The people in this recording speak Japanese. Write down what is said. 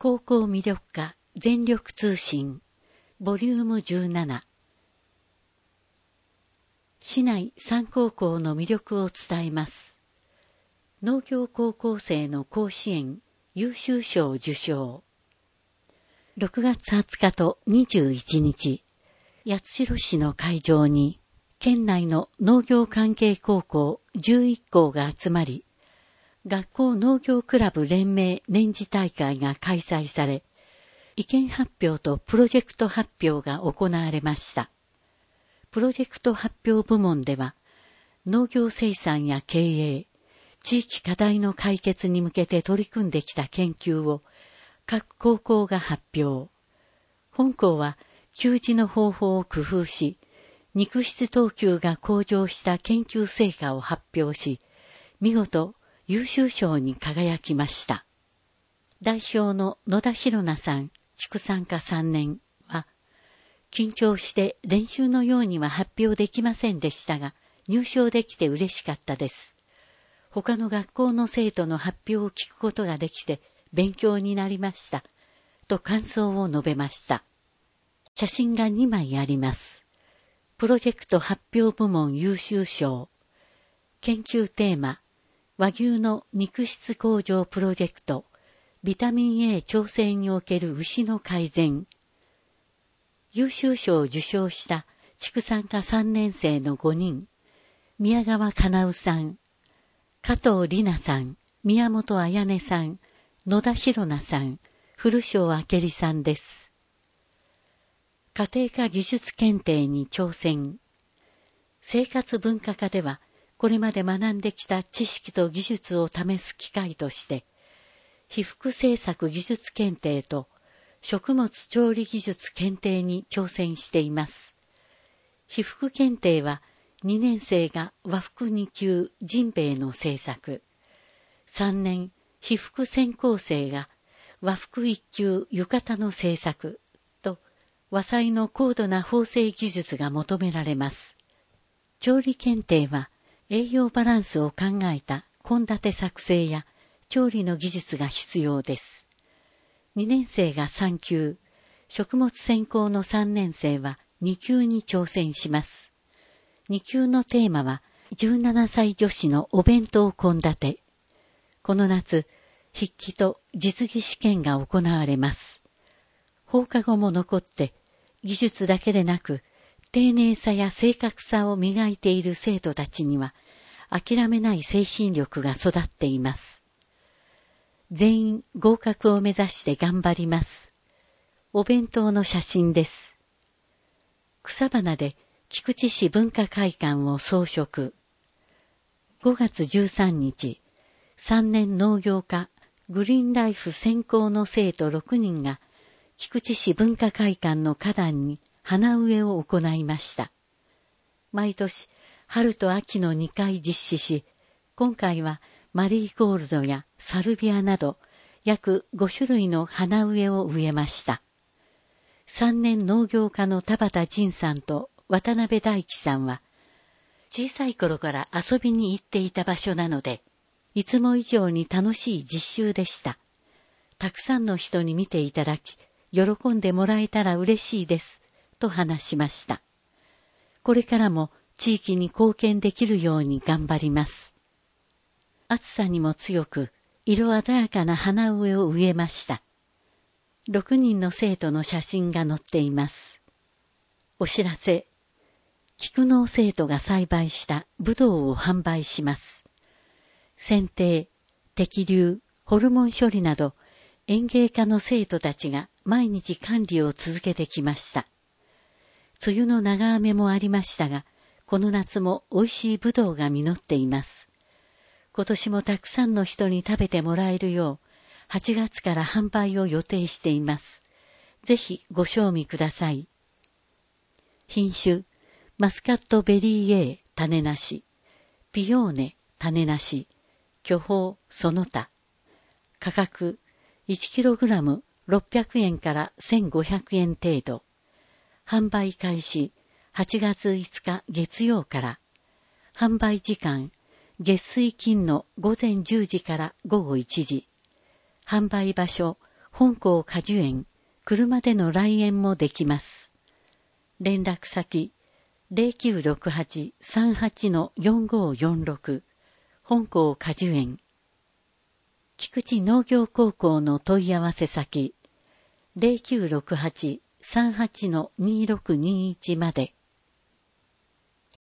高校魅力課全力通信ボリューム17。市内3高校の魅力を伝えます。農業高校生の甲子園優秀賞受賞。6月20日と21日、八代市の会場に県内の農業関係高校11校が集まり、学校農業クラブ連盟年次大会が開催され、意見発表とプロジェクト発表が行われました。プロジェクト発表部門では、農業生産や経営、地域課題の解決に向けて取り組んできた研究を各高校が発表。本校は給餌の方法を工夫し、肉質等級が向上した研究成果を発表し、見事優秀賞に輝きました。代表の野田博奈さん、畜産科3年は、緊張して練習のようには発表できませんでしたが、入賞できて嬉しかったです。他の学校の生徒の発表を聞くことができて勉強になりました。と感想を述べました。写真が2枚あります。プロジェクト発表部門優秀賞。研究テーマ、和牛の肉質向上プロジェクト、ビタミン A 調整における牛の改善。優秀賞を受賞した畜産科3年生の5人、宮川かなうさん、加藤里奈さん、宮本彩音さん、野田博奈さん、古庄明里さんです。家庭科技術検定に挑戦。生活文化科では、これまで学んできた知識と技術を試す機会として、被服製作技術検定と食物調理技術検定に挑戦しています。被服検定は2年生が和服2級ジンベエの製作、3年被服専攻生が和服1級浴衣の製作と和裁の高度な縫製技術が求められます。調理検定は栄養バランスを考えた献立作成や調理の技術が必要です。2年生が3級、食物専攻の3年生は2級に挑戦します。2級のテーマは17歳女子のお弁当献立。この夏、筆記と実技試験が行われます。放課後も残って技術だけでなく丁寧さや正確さを磨いている生徒たちには諦めない精神力が育っています。全員合格を目指して頑張ります。お弁当の写真です。草花で菊池市文化会館を装飾。5月13日、3年農業科グリーンライフ専攻の生徒6人が菊池市文化会館の花壇に花植えを行いました。毎年春と秋の2回実施し、今回はマリーゴールドやサルビアなど約5種類の花植えを植えました。3年農業科の田畑仁さんと渡辺大樹さんは、小さい頃から遊びに行っていた場所なので、いつも以上に楽しい実習でした。たくさんの人に見ていただき、喜んでもらえたら嬉しいです、と話しました。これからも地域に貢献できるように頑張ります。暑さにも強く、色鮮やかな花植えを植えました。6人の生徒の写真が載っています。お知らせ。菊農生徒が栽培したブドウを販売します。剪定、摘粒、ホルモン処理など、園芸科の生徒たちが毎日管理を続けてきました。梅雨の長雨もありましたが、この夏も美味しいブドウが実っています。今年もたくさんの人に食べてもらえるよう、8月から販売を予定しています。ぜひご賞味ください。品種、マスカットベリー A 種なし、ピオーネ種なし、巨峰その他。価格、1kg600 円から1500円程度。販売開始、8月5日月曜から。販売時間、月水金の午前10時から午後1時。販売場所、 本校果樹園、車での来園もできます。連絡先、0968-38-4546、本校果樹園。菊池農業高校の問い合わせ先、0968-38-2621まで。